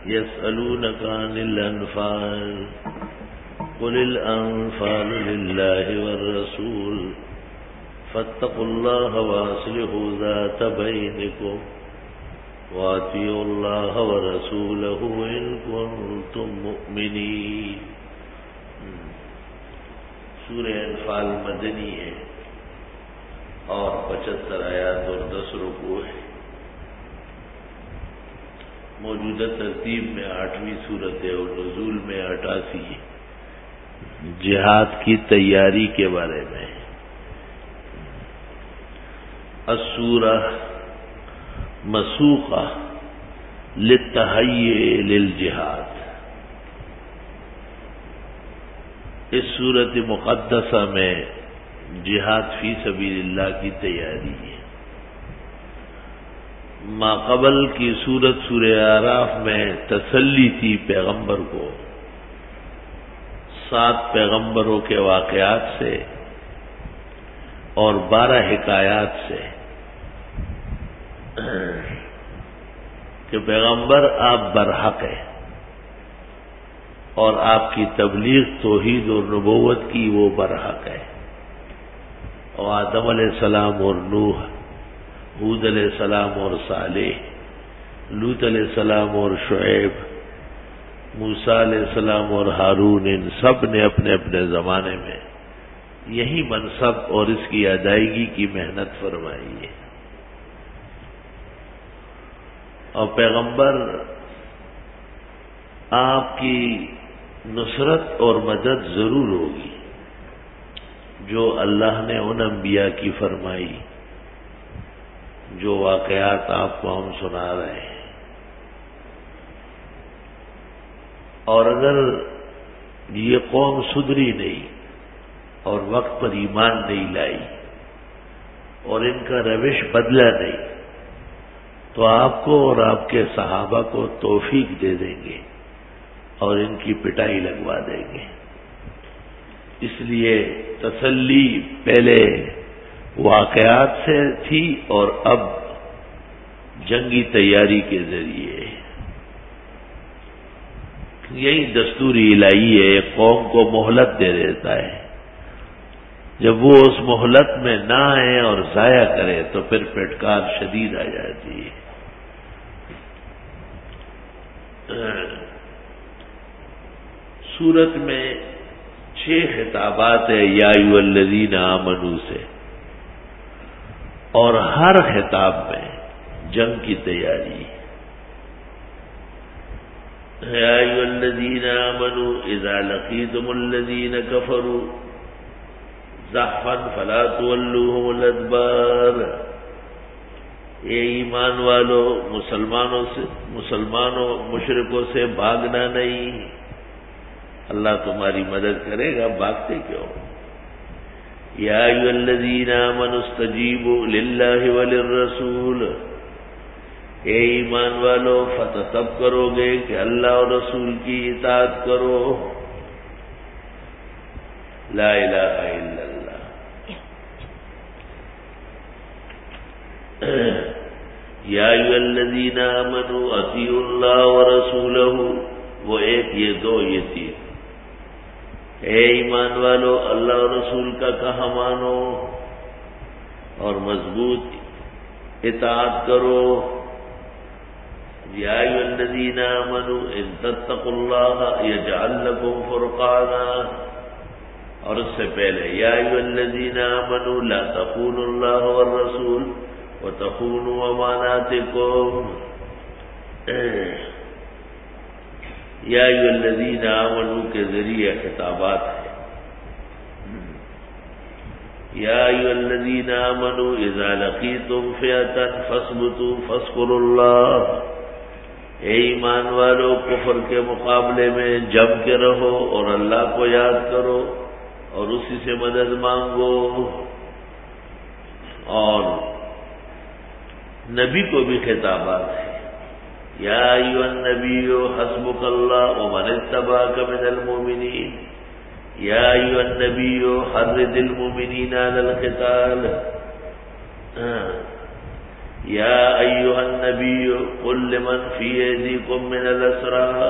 يسألونك عن الأنفال قل الأنفال لله والرسول فاتقوا الله وأصلحوا ذات بينكم وأطيعوا الله ورسوله إن كنتم مؤمنين. سورہ انفال مدنی ہے اور 75 آیات اور 10 رکوع ہے. موجودہ ترتیب میں 8ویں صورت ہے اور نزول میں 88 ہے. جہاد کی تیاری کے بارے میں. السورہ مسوخہ للتہیئ للجہاد. اس صورت مقدسہ میں جہاد فی سبیل اللہ کی تیاری ہے. ما قبل کی سورت سورہ اعراف میں تسلی تھی پیغمبر کو 7 پیغمبروں کے واقعات سے اور 12 حکایات سے کہ پیغمبر آپ برحق ہیں اور آپ کی تبلیغ توحید اور نبوت کی وہ برحق ہے. اور آدم علیہ السلام اور نوح، ہود علیہ السلام اور صالح، لوط علیہ السلام اور شعیب، موسیٰ علیہ السلام اور ہارون، ان سب نے اپنے اپنے زمانے میں یہی منصب اور اس کی ادائیگی کی محنت فرمائی ہے. اور پیغمبر آپ کی نصرت اور مدد ضرور ہوگی جو اللہ نے ان انبیاء کی فرمائی جو واقعات آپ کو ہم سنا رہے ہیں. اور اگر یہ قوم سدھری نہیں اور وقت پر ایمان نہیں لائی اور ان کا روش بدلا نہیں تو آپ کو اور آپ کے صحابہ کو توفیق دے دیں گے اور ان کی پٹائی لگوا دیں گے. اس لیے تسلی پہلے واقعات سے تھی اور اب جنگی تیاری کے ذریعے. یہی دستوری الہی ہے. ایک قوم کو مہلت دے دیتا ہے، جب وہ اس مہلت میں نہ آئے اور ضائع کرے تو پھر پھٹکار شدید آ جاتی ہے. سورت میں 6 خطابات ہیں یا ایھا الذین آمنوا سے، اور ہر خطاب میں جنگ کی تیاری. یا ایھا الذین آمنوا اذا لقیتم الذین کفروا زحفا فلا تولوهم الادبار. اے ایمان والو، مسلمانوں مشرکوں سے بھاگنا نہیں. اللہ تمہاری مدد کرے گا، بھاگتے کیوں؟ یا ایھا الذین آمنوا استجیبوا للہ وللرسول. اے ایمان والو، فتح تب کرو گے کہ اللہ اور رسول کی اطاعت کرو. لا الہ الا اللہ. یا ایھا الذین آمنوا اطیعوا اللہ ورسولہ. وہ ایک، یہ دو، یہ 3. اے ایمان والو، اللہ اور رسول کا کہا مانو اور مضبوط اطاعت کرو. یا ایھا الذین آمنوا ان تتقوا اللہ یجعل لکم فرقانا. اور اس سے پہلے یا ایھا الذین آمنوا لا تخونوا اللہ والرسول وتخونوا اماناتکم. یا ایھا الذین آمنوا کے ذریعے خطابات ہیں. یا ایھا الذین آمنوا اذا لقیتم فئۃ فاثبتوا فاذکروا اللہ. اے ایمان والو، کفر کے مقابلے میں جم کے رہو اور اللہ کو یاد کرو اور اسی سے مدد مانگو. اور نبی کو بھی خطابات ہیں. یا ایھا النبی حسبک اللہ ومن اتبعک من المؤمنین. یا ایھا النبی حرض المؤمنین علی القتال. یا ایھا النبی قل لمن فی ایدیکم من الاسری،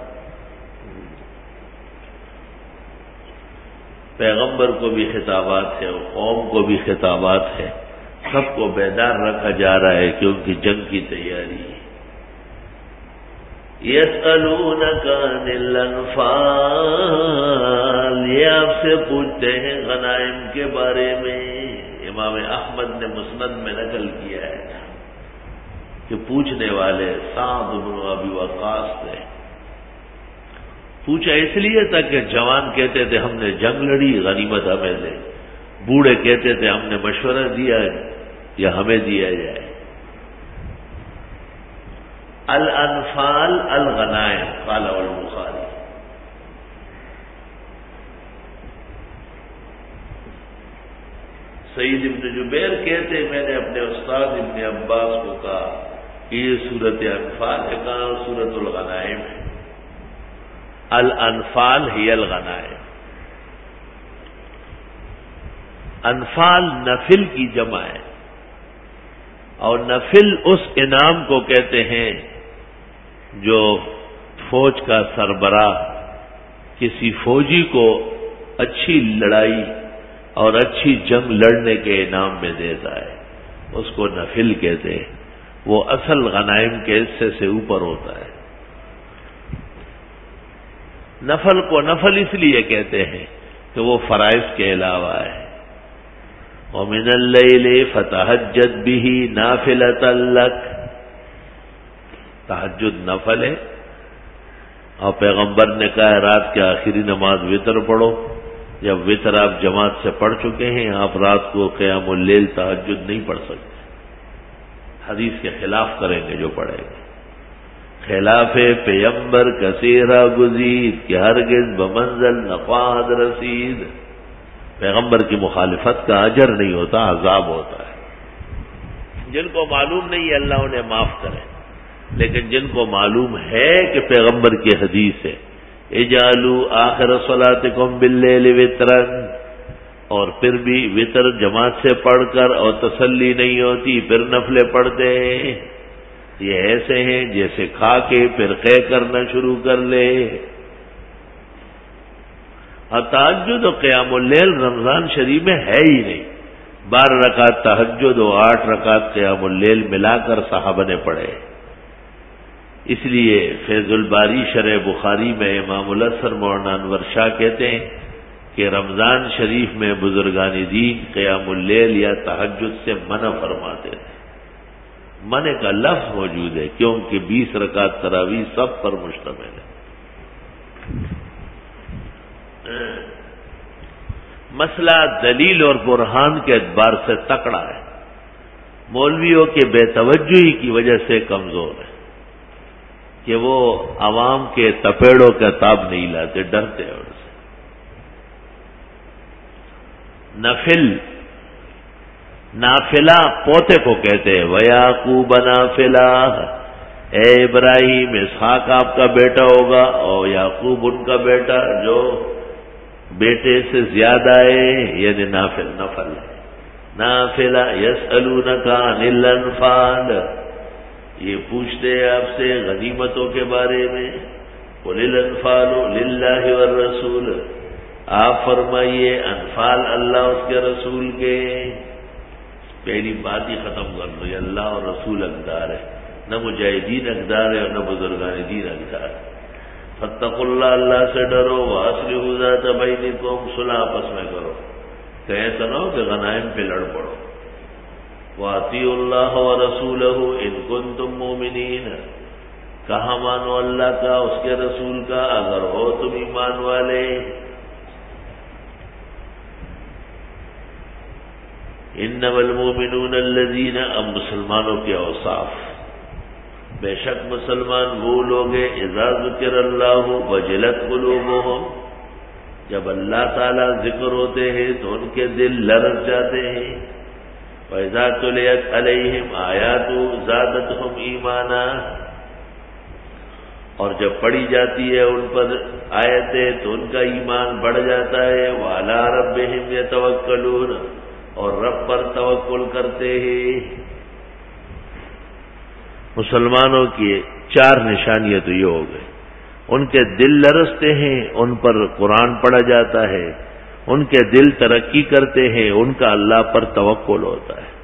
پیغمبر کو بھی خطابات ہے اور قوم کو بھی خطابات ہے، سب کو بیدار رکھا جا رہا ہے کہ ان کی جنگ کی تیاری ہے۔ یسألونک عن الانفال، یہ آپ سے پوچھتے ہیں غنائم کے بارے میں۔ امام احمد نے مسند میں نقل کیا ہے کہ پوچھنے والے سعد بن ابی وقاص تھے۔ پوچھا اس لیے تھا کہ جوان کہتے تھے ہم نے جنگ لڑی، غنیمت ہمیں دے، بوڑھے کہتے تھے ہم نے مشورہ دیا یا ہمیں دیا جائے۔ الانفال الغنائم قال البخاری۔ سعید ابن جبیر کہتے میں نے اپنے استاد ابن عباس کو کہا کہ یہ سورت انفال ہے، کہاں سورت الغنائم ہے۔ الانفال ہی الغنائم، انفال نفل کی جمع ہے، اور نفل اس انعام کو کہتے ہیں جو فوج کا سربراہ کسی فوجی کو اچھی لڑائی اور اچھی جنگ لڑنے کے انعام میں دیتا ہے، اس کو نفل کہتے ہیں۔ وہ اصل غنائم کے حصے سے اوپر ہوتا ہے۔ نفل کو نفل اس لیے کہتے ہیں کہ وہ فرائض کے علاوہ ہے۔ وَمِنَ اللَّيْلِ فَتَهَجَّدْ بِهِ نَافِلَةً لَكَ، تہجد نفل ہے، اور پیغمبر نے کہا ہے رات کے آخری نماز وطر پڑھو۔ جب وطر آپ جماعت سے پڑھ چکے ہیں، آپ رات کو قیام اللیل تہجد نہیں پڑھ سکتے، حدیث کے خلاف کریں گے جو پڑھیں گے۔ خلاف پیغمبر کثیرہ گزید کہ ہرگز بمنزل نفاد رسید، پیغمبر کی مخالفت کا اجر نہیں ہوتا، عذاب ہوتا ہے۔ جن کو معلوم نہیں ہے اللہ انہیں معاف کرے، لیکن جن کو معلوم ہے کہ پیغمبر کی حدیث ہے اجعلوا آخر صلاتکم باللیل وطرا، اور پھر بھی وطر جماعت سے پڑھ کر اور تسلی نہیں ہوتی پھر نفلیں پڑھتے ہیں، یہ ایسے ہیں جیسے کھا کے پھر قے کرنا شروع کر لے۔ اور تہجد و قیام اللیل رمضان شریف میں ہے ہی نہیں، 12 رکعت تہجد و 8 رکعت قیام اللیل ملا کر صحابہ نے پڑھے۔ اس لیے فیض الباری شرح بخاری میں امام الاثر مولانا انور شاہ کہتے ہیں کہ رمضان شریف میں بزرگان دین قیام اللیل یا تہجد سے منع فرماتے تھے۔ منع کا لفظ موجود ہے کیونکہ 20 رکعت تراویح سب پر مشتمل ہے۔ مسئلہ دلیل اور برہان کے اعتبار سے تکڑا ہے، مولویوں کے بے توجہی کی وجہ سے کمزور ہے کہ وہ عوام کے تپیڑوں کا تاب نہیں لاتے، ڈرتے ہیں ان سے۔ نفل نافلہ پوتے کو کہتے ہیں، وَيَعْقُوبَ نَافِلَہ، اے ابراہیم اسحاق آپ کا بیٹا ہوگا اور یعقوب ان کا بیٹا جو بیٹے سے زیادہ ہے، یعنی نفل ہے۔ نافلہ یسألونک عن الانفال، یہ پوچھتے ہیں آپ سے غنیمتوں کے بارے میں۔ قل الانفال للہ والرسول، آپ فرمائیے انفال اللہ اس کے رسول کے۔ پہلی بات ہی ختم کر لو، یہ اللہ اور رسول اقدار ہے، نہ مجاہدین اقدار ہے اور نہ بزرگان دین اقدار ہے۔ فاتقوا اللہ، اللہ سے ڈرو، واصلحوا ذات بینکم، صلح آپس میں کرو، کہیں تو نہ ہو کہ غنائم پہ لڑ پڑو۔ وَأَطِيعُوا اللَّهَ وَرَسُولَهُ إِن كُنتُم مُّؤْمِنِينَ، کہاں مانو اللہ کا اس کے رسول کا اگر ہو تم ایمان والے۔ انما المؤمنون الذین، اب مسلمانوں کے اوصاف، بے شک مسلمان وہ لوگ ہیں اذا ذکر اللہ وجلت قلوبہم، جب اللہ تعالی ذکر ہوتے ہیں تو ان کے دل لرز جاتے ہیں۔ وَإِذَا تُلِيَتْ عَلَيْهِمْ آيَاتُهُ زَادَتْهُمْ ایمانا، اور جب پڑھی جاتی ہے ان پر آیتیں تو ان کا ایمان بڑھ جاتا ہے۔ وَعَلَىٰ رَبِّهِمْ يَتَوَكَّلُونَ، اور رب پر توکل کرتے ہیں۔ مسلمانوں کی 4 نشانیاں تو یہ ہو گئی، ان کے دل لرزتے ہیں، ان پر قرآن پڑھا جاتا ہے، ان کے دل ترقی کرتے ہیں، ان کا اللہ پر توکل ہوتا ہے۔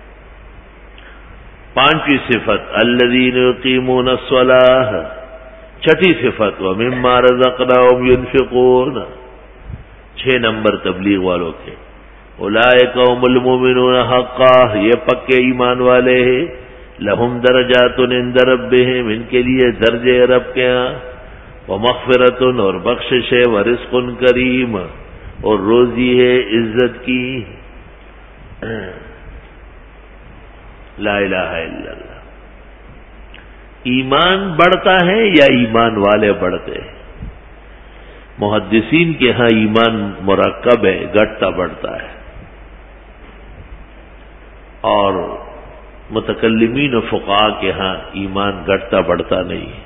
5ویں صفت الذین یقیمون الصلاۃ، 6ٹھی صفت ومما رزقناہم ينفقون، 6 نمبر تبلیغ والوں کے، اولئک هم المؤمنون حقا، یہ پکے ایمان والے ہیں، لہم درجات عند ربہم، ان کے لیے درجے رب کے ہاں، ومغفرۃ، اور بخشش ہے، ورزق کریم، اور روزی ہے عزت کی۔ لا الہ الا اللہ۔ ایمان بڑھتا ہے یا ایمان والے بڑھتے ہیں؟ محدثین کے ہاں ایمان مرکب ہے، گھٹتا بڑھتا ہے، اور متکلمین و فقہاء کے ہاں ایمان گھٹتا بڑھتا نہیں ہے،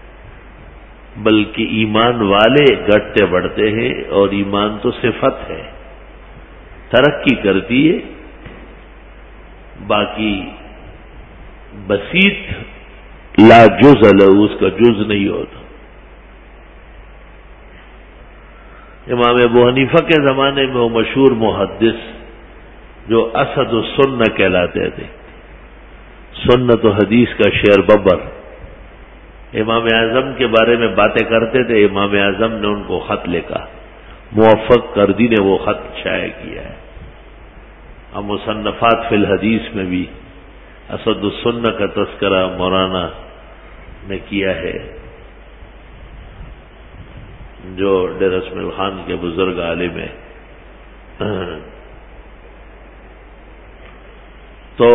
بلکہ ایمان والے گھٹتے بڑھتے ہیں، اور ایمان تو صفت ہے، ترقی کرتی ہے، باقی بسیط لا جز لہ، اس کا جز نہیں ہوتا۔ امام ابو حنیفہ کے زمانے میں وہ مشہور محدث جو اسد السنہ کہلاتے تھے، سنت و حدیث کا شیر ببر، امام اعظم کے بارے میں باتیں کرتے تھے، امام اعظم نے ان کو خط لکھا، موفق کردی نے وہ خط شائع کیا ہے۔ اب مصنفات فی الحدیث میں بھی اسد السنہ کا تذکرہ مولانا نے کیا ہے، جو ڈیر اسماعیل خان کے بزرگ عالم ہیں۔ تو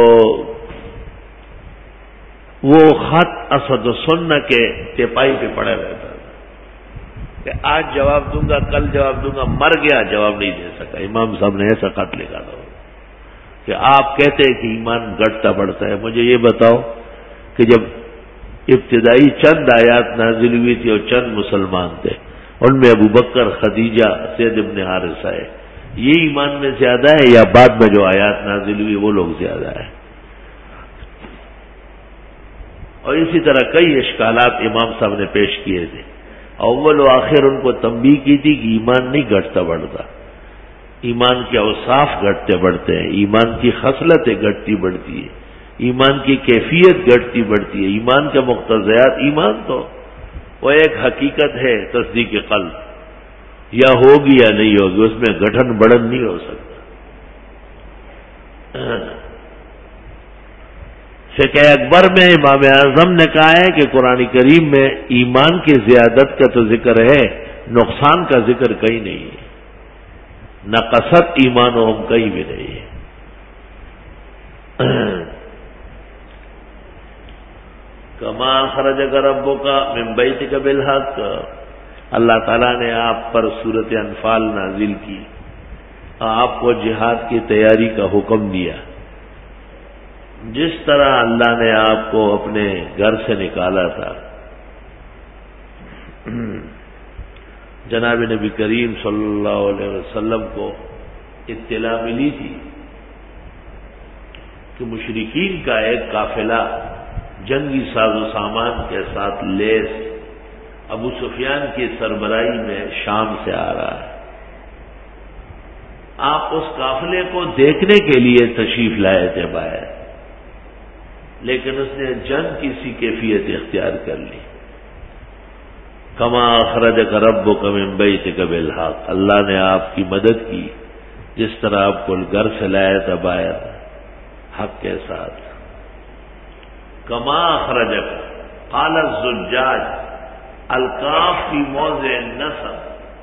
وہ خط اسد السنہ کے تپائی پہ پڑا رہتا تھا کہ آج جواب دوں گا، کل جواب دوں گا، مر گیا جواب نہیں دے سکا۔ امام صاحب نے ایسا خط لکھا تھا کہ آپ کہتے ہیں کہ ایمان گھٹتا بڑھتا ہے، مجھے یہ بتاؤ کہ جب ابتدائی چند آیات نازل ہوئی تھی اور چند مسلمان تھے، ان میں ابو بکر، خدیجہ، زید بن حارثہ ہے، یہ ایمان میں زیادہ ہے یا بعد میں جو آیات نازل ہوئی وہ لوگ زیادہ ہے؟ اور اسی طرح کئی اشکالات امام صاحب نے پیش کیے تھے، اول و آخر ان کو تنبیہ کی تھی کہ ایمان نہیں گھٹتا بڑھتا، ایمان کے اوصاف گھٹتے بڑھتے ہیں، ایمان کی خصلتیں گھٹتی بڑھتی ہے، ایمان کی کیفیت گھٹتی بڑھتی ہے، ایمان کے مقتضیات، ایمان تو وہ ایک حقیقت ہے، تصدیق قلب، یا ہوگی یا نہیں ہوگی، اس میں گٹھن بڑھن نہیں ہو سکتا۔ فقہ اکبر میں امام اعظم نے کہا ہے کہ قرآن کریم میں ایمان کی زیادت کا تو ذکر ہے، نقصان کا ذکر کہیں نہیں ہے، نقصت ایمانہم کہیں بھی نہیں ہے۔ کما اخرجک ربک من بیتک بالحق، اللہ تعالیٰ نے آپ پر سورۃ انفال نازل کی، آپ کو جہاد کی تیاری کا حکم دیا، جس طرح اللہ نے آپ کو اپنے گھر سے نکالا تھا۔ جناب نبی کریم صلی اللہ علیہ وسلم کو اطلاع ملی تھی کہ مشرکین کا ایک قافلہ جنگی ساز و سامان کے ساتھ لیس ابو سفیان کی سربراہی میں شام سے آ رہا ہے۔ آپ اس قافلے کو دیکھنے کے لیے تشریف لائے تھے باہر، لیکن اس نے جنگ کی سی کیفیت اختیار کر لی۔ کما اخرجک ربک من بیتک بالحق، اللہ نے آپ کی مدد کی جس طرح آپ کو گھر سے لایا تھا باہر حق کے ساتھ۔ کما اخرجک، قال الزجاج الکاف فی موضع النصب،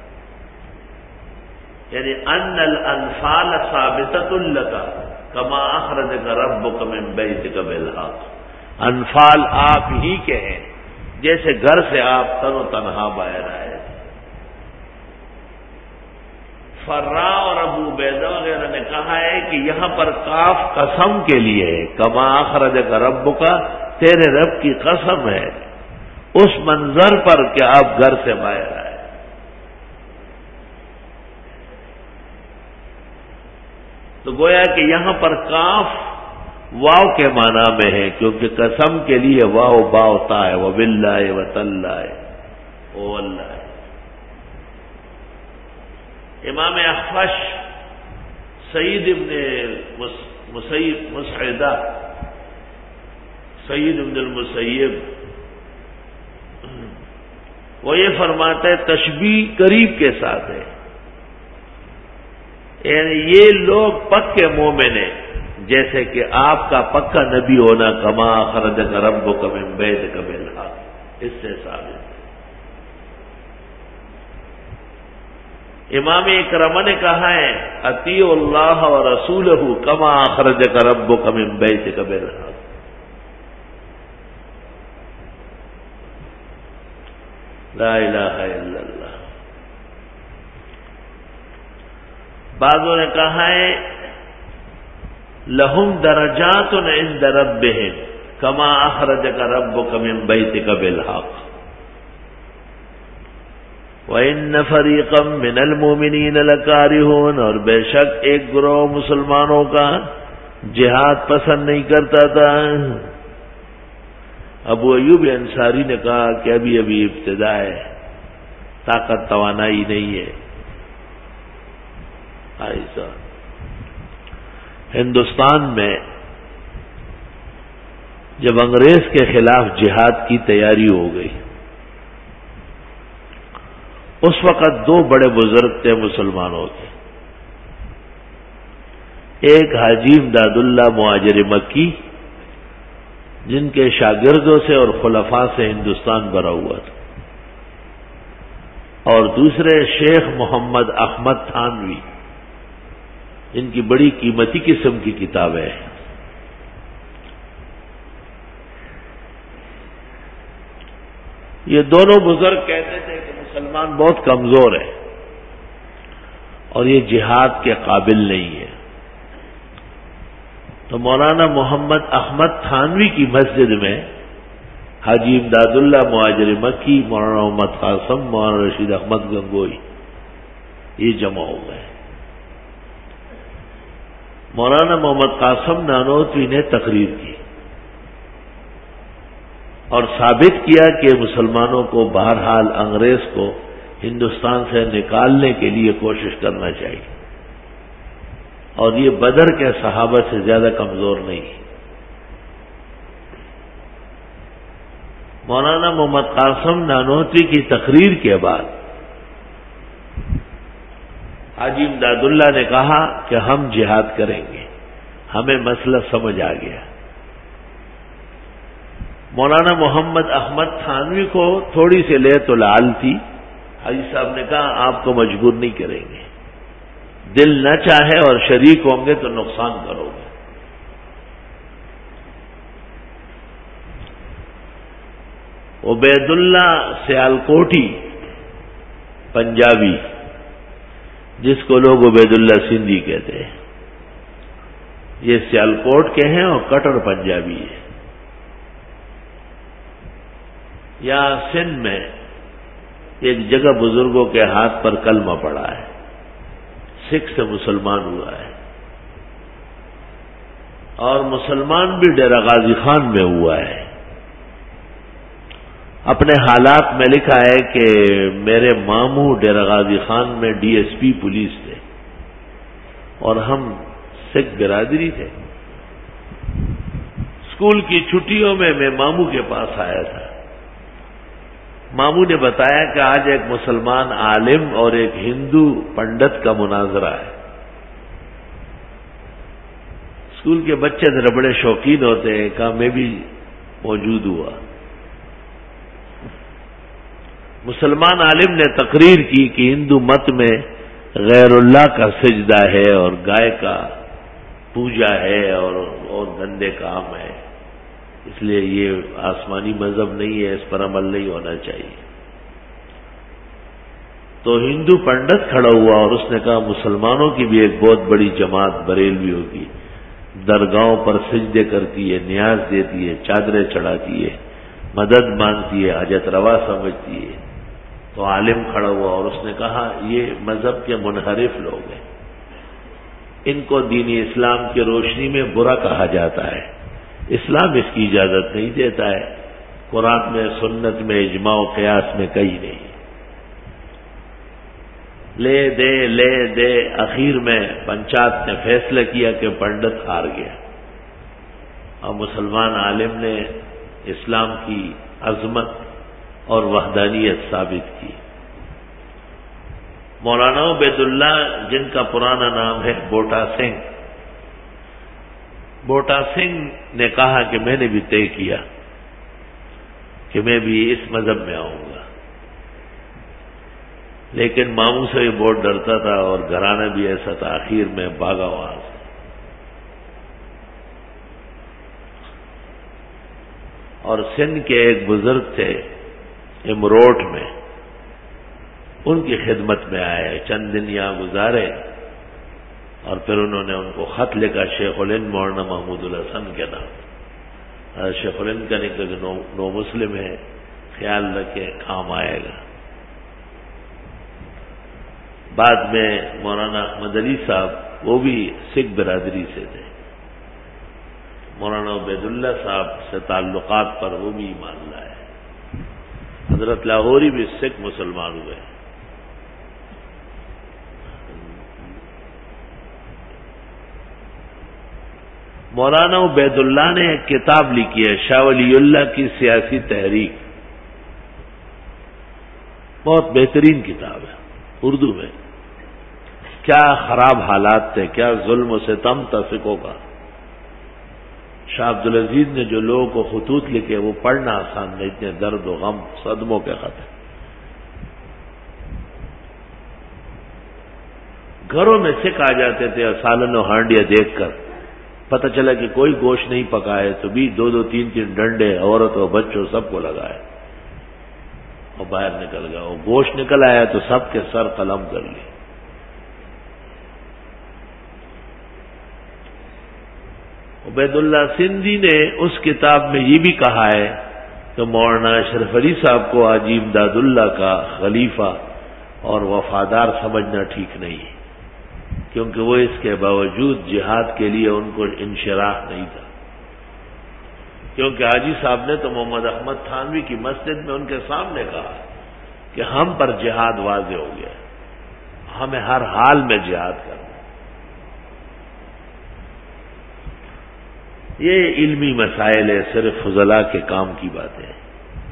یعنی ان الانفال ثابتۃ لک کما اخرجک ربک من بیتک بالحق، انفال آپ ہی کے ہیں جیسے گھر سے آپ تن و تنہا باہر آئے۔ فرا اور ابو عبیدہ وغیرہ نے کہا ہے کہ یہاں پر کاف قسم کے لیے ہے، کما اخرجک ربک، تیرے رب کی قسم ہے اس منظر پر کہ آپ گھر سے باہر آئے۔ تو گویا کہ یہاں پر کاف واو کے معنی میں ہے، کیونکہ قسم کے لیے واو با ہوتا ہے، وہ باللہ و تاللہ، او اللہ ہے۔ امام اخفش سعید ابن مسعدہ، سعید ابن المسیب، وہ یہ فرماتا ہے تشبیہ قریب کے ساتھ ہے، یعنی یہ لوگ پکے مومن ہیں جیسے کہ آپ کا پکا نبی ہونا، کما اخرجک ربک من بیتک بالحق، اس سے ثابت ہے۔ امام اکرمہ نے کہا ہے اطیعوا اللہ و رسولہ کما اخرجک ربک من بیتک بالحق۔ لا الہ الا اللہ۔ بعضوں نے کہا ہے لہم درجات عند ربہم کما اخرجک ربک من بیتک بالحق وَإِنَّ فَرِيقًا مِّنَ الْمُؤْمِنِينَ لَكَارِهُونَ، اور بے شک ایک گروہ مسلمانوں کا جہاد پسند نہیں کرتا تھا۔ ابو ایوب انصاری نے کہا کہ ابھی ابتدا ہے، طاقت توانائی نہیں ہے۔ ایسا ہندوستان میں جب انگریز کے خلاف جہاد کی تیاری ہو گئی، اس وقت دو بڑے بزرگ تھے مسلمانوں کے، ایک حاجی امداد اللہ مہاجر مکی، جن کے شاگردوں سے اور خلفاء سے ہندوستان بھرا ہوا تھا، اور دوسرے شیخ محمد احمد تھانوی، جن کی بڑی قیمتی قسم کی کتابیں ہیں۔ یہ دونوں بزرگ کہتے تھے کہ مسلمان بہت کمزور ہے اور یہ جہاد کے قابل نہیں ہے، تو مولانا محمد احمد تھانوی کی مسجد میں حاجی امداد اللہ مہاجر مکی، مولانا محمد قاسم، مولانا رشید احمد گنگوئی یہ جمع ہو گئے۔ مولانا محمد قاسم نانوتوی نے تقریر کی اور ثابت کیا کہ مسلمانوں کو بہرحال انگریز کو ہندوستان سے نکالنے کے لیے کوشش کرنا چاہیے، اور یہ بدر کے صحابہ سے زیادہ کمزور نہیں۔ مولانا محمد قاسم نانوتوی کی تقریر کے بعد حاجی امداد اللہ نے کہا کہ ہم جہاد کریں گے، ہمیں مسئلہ سمجھ آ گیا۔ مولانا محمد احمد تھانوی کو تھوڑی سی لیت العال تھی، حاجی صاحب نے کہا آپ کو مجبور نہیں کریں گے، دل نہ چاہے اور شریک ہوں گے تو نقصان کرو گے۔ عبید اللہ سیالکوٹی پنجابی، جس کو لوگ عبید اللہ سندھی کہتے ہیں، یہ سیالکوٹ کے ہیں اور کٹر پنجابی ہے۔ یا سندھ میں ایک جگہ بزرگوں کے ہاتھ پر کلمہ پڑا ہے، سکھ سے مسلمان ہوا ہے، اور مسلمان بھی ڈیرہ غازی خان میں ہوا ہے۔ اپنے حالات میں لکھا ہے کہ میرے ماموں ڈیرہ غازی خان میں ڈی ایس پی پولیس تھے اور ہم سکھ برادری تھے۔ اسکول کی چھٹیوں میں میں ماموں کے پاس آیا تھا، ماموں نے بتایا کہ آج ایک مسلمان عالم اور ایک ہندو پنڈت کا مناظرہ ہے۔ اسکول کے بچے ذرا بڑے شوقین ہوتے ہیں، کہا میں بھی موجود ہوا۔ مسلمان عالم نے تقریر کی کہ ہندو مت میں غیر اللہ کا سجدہ ہے اور گائے کا پوجا ہے اور گندے کام ہے، اس لیے یہ آسمانی مذہب نہیں ہے، اس پر عمل نہیں ہونا چاہیے۔ تو ہندو پنڈت کھڑا ہوا اور اس نے کہا مسلمانوں کی بھی ایک بہت بڑی جماعت بریلوی ہوگی، درگاہوں پر سجدے کرتی ہے، نیاز دیتی ہے، چادریں چڑھاتی ہے، مدد مانگتی ہے، حاجت روا سمجھتی ہے۔ تو عالم کھڑا ہوا اور اس نے کہا یہ مذہب کے منحرف لوگ ہیں، ان کو دین اسلام کی روشنی میں برا کہا جاتا ہے. اسلام اس کی اجازت نہیں دیتا ہے. قرآن میں، سنت میں، اجماع و قیاس میں کہیں نہیں. لے دے اخیر میں پنچایت نے فیصلہ کیا کہ پنڈت ہار گیا، اور مسلمان عالم نے اسلام کی عظمت اور وحدانیت ثابت کی. مولانا عبید اللہ، جن کا پرانا نام ہے بوٹا سنگھ، بوٹا سنگھ نے کہا کہ میں نے بھی طے کیا کہ میں بھی اس مذہب میں آؤں گا، لیکن ماموں سے بھی بہت ڈرتا تھا اور گھرانہ بھی ایسا تھا. آخر میں بھاگا وہاں سے. اور سندھ کے ایک بزرگ تھے امروٹ میں، ان کی خدمت میں آئے، چند دن یہاں گزارے، اور پھر انہوں نے ان کو خط لکھا شیخ الہند مولانا محمود الحسن کے نام. شیخ الہند کا نکل نو مسلم ہے، خیال رکھے کام آئے گا. بعد میں مولانا احمد علی صاحب، وہ بھی سکھ برادری سے تھے، مولانا عبید اللہ صاحب سے تعلقات پر وہ بھی ایمان لائے. حضرت لاہوری بھی سکھ مسلمان ہوئے. مولانا عبید اللہ نے ایک کتاب لکھی ہے، شاہ ولی اللہ کی سیاسی تحریک. بہت بہترین کتاب ہے اردو میں. کیا خراب حالات تھے، کیا ظلم و ستم تھا سکھوں کا. شاہ عبدالعزیز نے جو لوگوں کو خطوط لکھے وہ پڑھنا آسان نہیں، اتنے درد و غم صدموں کے خط ہیں. گھروں میں سکھ آ جاتے تھے اور سالن و ہانڈیاں دیکھ کر پتہ چلا کہ کوئی گوشت نہیں پکائے تو بھی 2 3 ڈنڈے عورتوں بچوں سب کو لگائے اور باہر نکل گیا. اور گوشت نکل آیا تو سب کے سر قلم کر لی. عبید اللہ سندھی نے اس کتاب میں یہ بھی کہا ہے کہ مولانا اشرف علی صاحب کو حاجی امداد اللہ کا خلیفہ اور وفادار سمجھنا ٹھیک نہیں ہے، کیونکہ وہ اس کے باوجود جہاد کے لیے ان کو انشراح نہیں تھا. کیونکہ حاجی صاحب نے تو محمد احمد تھانوی کی مسجد میں ان کے سامنے کہا کہ ہم پر جہاد واضح ہو گیا، ہمیں ہر حال میں جہاد کرنا. یہ علمی مسائل ہے، صرف فضلاء کے کام کی باتیں ہیں.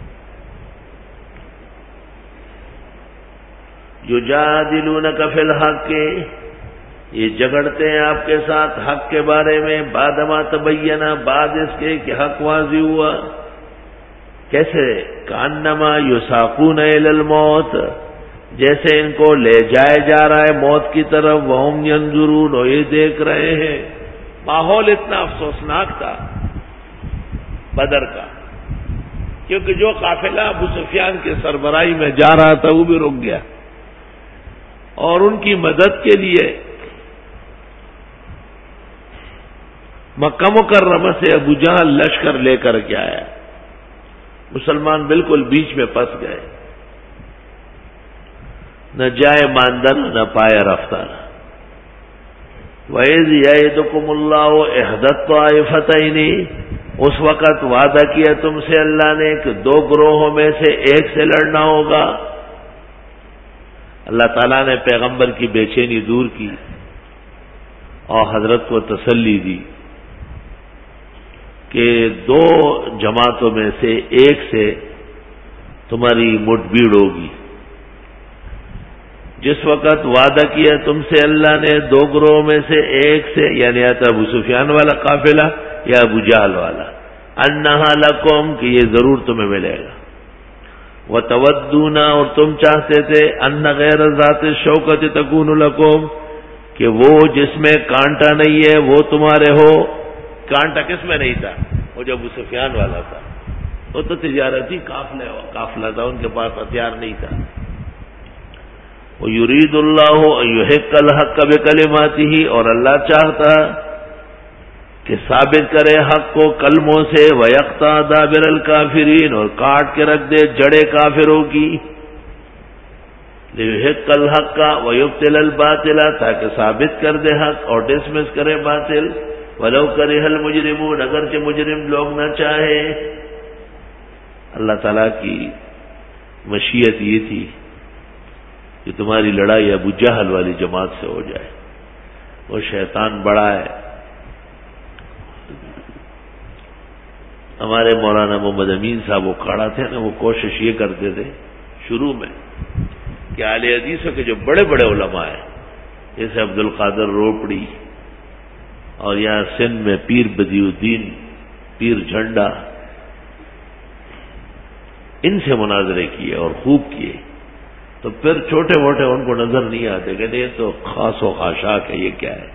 یجادلونک فی الحق، یہ جھگڑتے ہیں آپ کے ساتھ حق کے بارے میں، بعد ما تبین، بعد اس کے کہ حق واضح ہوا. کیسے؟ کانما یساقون الی الموت، جیسے ان کو لے جایا جا رہا ہے موت کی طرف. وہم ینظرون، اور یہ دیکھ رہے ہیں. ماحول اتنا افسوسناک تھا بدر کا، کیونکہ جو قافلہ ابو سفیان کے سربراہی میں جا رہا تھا وہ بھی رک گیا، اور ان کی مدد کے لیے مکہ مکرمہ سے ابو جہل لشکر لے کر کے آیا. مسلمان بالکل بیچ میں پھنس گئے، نہ جائے ماندن نہ پائے رفتار. وَإِذْ يَعِدُكُمُ اللَّهُ إِحْدَى الطَّائِفَتَيْنِ، اس وقت وعدہ کیا تم سے اللہ نے کہ 2 گروہوں میں سے ایک سے لڑنا ہوگا. اللہ تعالیٰ نے پیغمبر کی بے چینی دور کی اور حضرت کو تسلی دی کہ 2 جماعتوں میں سے ایک سے تمہاری مٹ بھیڑ ہوگی. جس وقت وعدہ کیا تم سے اللہ نے 2 گروہوں میں سے ایک سے، یعنی یا تو ابو سفیان والا قافلہ یا ابو جہل والا، انہا لکم، کہ یہ ضرور تمہیں ملے گا. وتودون، اور تم چاہتے تھے، ان غیر ذات الشوکۃ تکون لکم، کہ وہ جس میں کانٹا نہیں ہے وہ تمہارے ہو. کانٹا کس میں نہیں تھا؟ وہ جو ابو سفیان والا تھا، وہ تو تجارتی قافلہ تھا، ان کے پاس ہتھیار نہیں تھا. وَيُرِيدُ اللَّهُ أَن يُحِقَّ الْحَقَّ بِكَلِمَاتِهِ، اور اللہ چاہتا کہ ثابت کرے حق کو کلموں سے. وَيَقْطَعَ دَابِرَ الْكَافِرِينَ، اور کاٹ کے رکھ دے جڑے کافروں کی. لیحق الحق ویبطل الباطل، تاکہ ثابت کر دے حق اور ڈسمس کرے باطل، ولو کرہ المجرمون، اگرچہ مجرم لوگ نہ چاہے۔ اللہ تعالیٰ کی مشیت یہ تھی کہ تمہاری لڑائی ابو جہل والی جماعت سے ہو جائے، وہ شیطان بڑا ہے۔ ہمارے مولانا محمد امین صاحب وہ کھڑا تھے نا، وہ کوشش یہ کرتے تھے شروع میں کہ اہل حدیثوں کے جو بڑے بڑے علماء ہیں جیسے عبد القادر روپڑی اور یہاں سندھ میں پیر بدیع الدین پیر جھنڈا، ان سے مناظرے کیے اور خوب کیے، تو پھر چھوٹے موٹے ان کو نظر نہیں آتے، کہتے یہ تو خاص و خاشاک ہے، یہ کیا ہے؟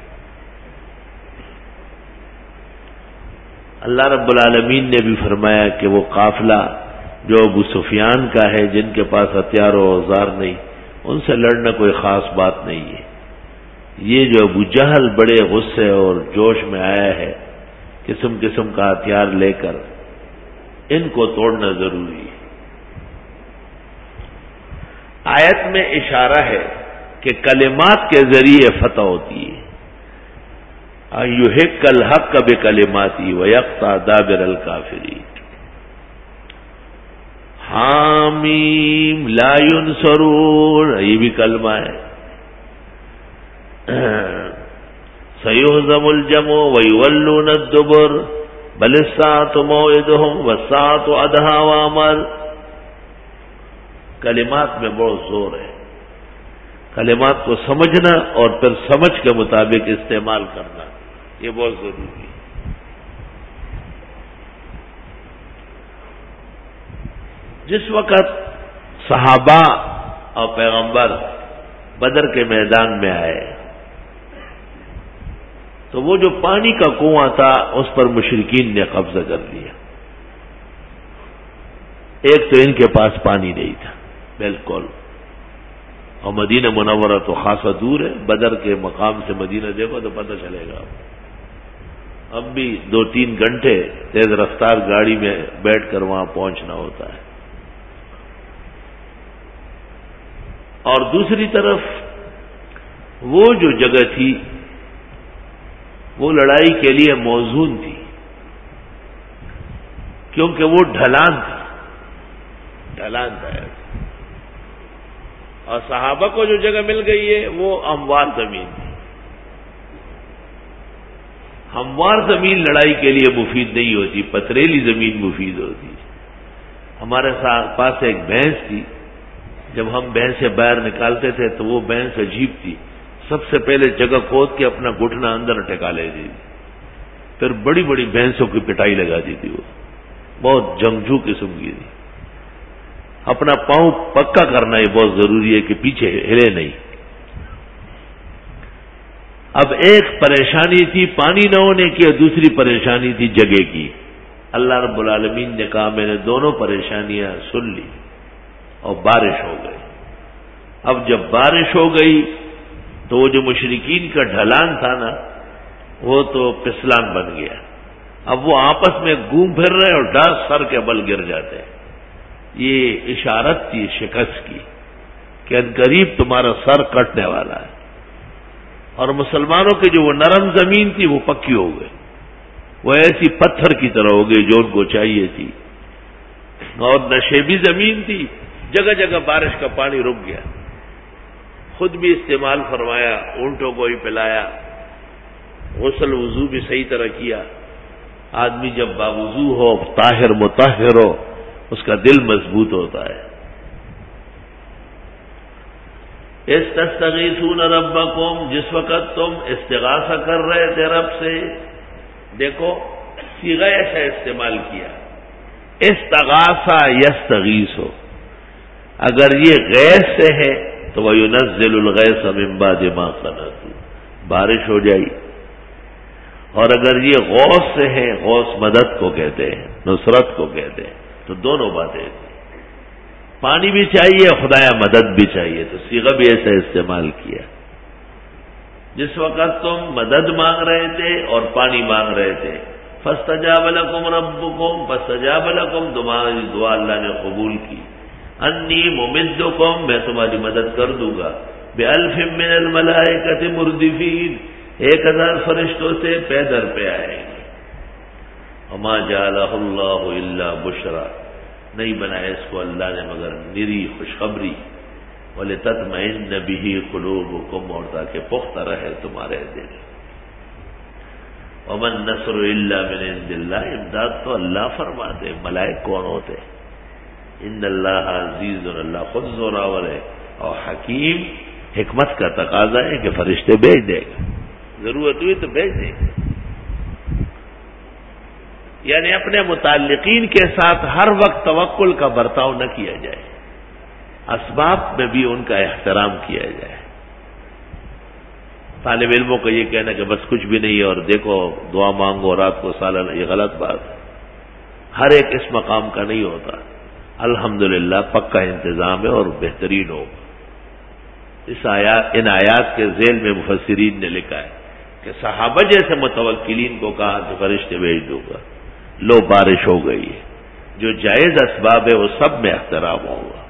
اللہ رب العالمین نے بھی فرمایا کہ وہ قافلہ جو ابو سفیان کا ہے، جن کے پاس ہتھیار و اوزار نہیں، ان سے لڑنا کوئی خاص بات نہیں ہے۔ یہ جو ابو جہل بڑے غصے اور جوش میں آیا ہے قسم قسم کا ہتھیار لے کر، ان کو توڑنا ضروری ہے۔ آیت میں اشارہ ہے کہ کلمات کے ذریعے فتح ہوتی ہے۔ یحق الحق بکلماتی ویقطع دابر الکافرین۔ حامیم لا ینصرون، یہ بھی کلمہ ہے۔ سیہزم الجمع ویولون الدبر بل الساعة موعدهم والساعة ادہا وامر۔ کلمات میں بہت زور ہے، کلمات کو سمجھنا اور پھر سمجھ کے مطابق استعمال کرنا، یہ بہت ضروری ہے۔ جس وقت صحابہ اور پیغمبر بدر کے میدان میں آئے تو وہ جو پانی کا کنواں تھا اس پر مشرکین نے قبضہ کر لیا۔ ایک تو ان کے پاس پانی نہیں تھا بالکل، اور مدینہ منورہ تو خاصا دور ہے، بدر کے مقام سے مدینہ دیکھو تو پتہ چلے گا۔ اب بھی 2-3 گھنٹے تیز رفتار گاڑی میں بیٹھ کر وہاں پہنچنا ہوتا ہے۔ اور دوسری طرف وہ جو جگہ تھی وہ لڑائی کے لیے موزون تھی، کیونکہ وہ ڈھلان تھا اور صحابہ کو جو جگہ مل گئی ہے وہ ہموار زمین تھی۔ ہموار زمین لڑائی کے لیے مفید نہیں ہوتی، پتریلی زمین مفید ہوتی۔ ہمارے پاس ایک بھینس تھی، جب ہم بھینس سے باہر نکالتے تھے تو وہ بھینس عجیب تھی، سب سے پہلے جگہ کھود کے اپنا گھٹنا اندر ٹکا لیتی تھی، پھر بڑی بڑی بھینسوں کی پٹائی لگاتی تھی، وہ بہت جنگجو قسم کی تھی۔ اپنا پاؤں پکا کرنا یہ بہت ضروری ہے کہ پیچھے ہلے نہیں۔ اب ایک پریشانی تھی پانی نہ ہونے کی اور دوسری پریشانی تھی جگہ کی۔ اللہ رب العالمین نے کہا میں نے دونوں پریشانیاں سن لی اور بارش ہو گئی۔ اب جب بارش ہو گئی تو وہ جو مشرکین کا ڈھلان تھا نا وہ تو پسلان بن گیا۔ اب وہ آپس میں گھوم پھر رہے اور ڈاس سر کے بل گر جاتے ہیں۔ یہ اشارت تھی شکست کی کہ ان قریب تمہارا سر کٹنے والا ہے۔ اور مسلمانوں کی جو وہ نرم زمین تھی وہ پکی ہو گئی، وہ ایسی پتھر کی طرح ہو گئی جو ان کو چاہیے تھی، اور نشیبی زمین تھی، جگہ جگہ بارش کا پانی رک گیا۔ خود بھی استعمال فرمایا، اونٹوں کو ہی پلایا، غسل وضو بھی صحیح طرح کیا۔ آدمی جب باوضو ہو، طاہر مطہر ہو، اس کا دل مضبوط ہوتا ہے۔ استغیثون ربکم، جس وقت تم استغاثہ کر رہے تھے رب سے، دیکھو صیغہ ایسا استعمال کیا، استغاثہ یستغیث ہو، اگر یہ غیث سے ہے تو وَيُنَزِّلُ الْغَيْثَ مِن بَعْدِ مَا قَنَطُوا، بارش ہو جائے، اور اگر یہ غوث سے ہے، غوث مدد کو کہتے ہیں، نصرت کو کہتے ہیں، تو دونوں باتیں تھیں، پانی بھی چاہیے خدایا مدد بھی چاہیے، تو صیغہ بھی ایسا استعمال کیا۔ جس وقت تم مدد مانگ رہے تھے اور پانی مانگ رہے تھے، فاستجاب لکم ربکم، فاستجاب لکم، تمہاری دعا اللہ نے قبول کی، انی ممدکم، میں تمہاری مدد کر دوں گا، بألف من الملائکۃ مردفین، 1000 فرشتوں سے پیدر پہ آئیں گے۔ وما جعلہ اللہ الا بشرا، نہیں بنایا اس کو اللہ نے مگر نری خوشخبری، وَلِتَطْمَئِنَّ بِهِ قُلُوبُكُمْ، اور تاکہ پختہ رہے تمہارے دل۔ وَمَن نَّصْرُ إِلَّا مِنْ عِندِ اللَّهِ، امداد تو اللہ فرماتے، ملائک کون ہوتے؟ ان اللہ عزیز، اللہ خود زوراور ہے، اور حکیم، حکمت کا تقاضا ہے کہ فرشتے بھیج دے گا، ضرورت ہوئی تو بھیج دے گا۔ یعنی اپنے متعلقین کے ساتھ ہر وقت توکل کا برتاؤ نہ کیا جائے، اسباب میں بھی ان کا احترام کیا جائے۔ طالب علموں کا یہ کہنا کہ بس کچھ بھی نہیں ہے اور دیکھو دعا مانگو رات کو سالانہ، یہ غلط بات ہے۔ ہر ایک اس مقام کا نہیں ہوتا، الحمدللہ پکا انتظام ہے اور بہترین ہوگا۔ ان آیات کے ذیل میں مفسرین نے لکھا ہے کہ صحابہ جیسے متوکلین کو کہا کہ فرشتے بھیج دوں گا، لو بارش ہو گئی ہے، جو جائز اسباب ہے وہ سب میں احترام ہوگا۔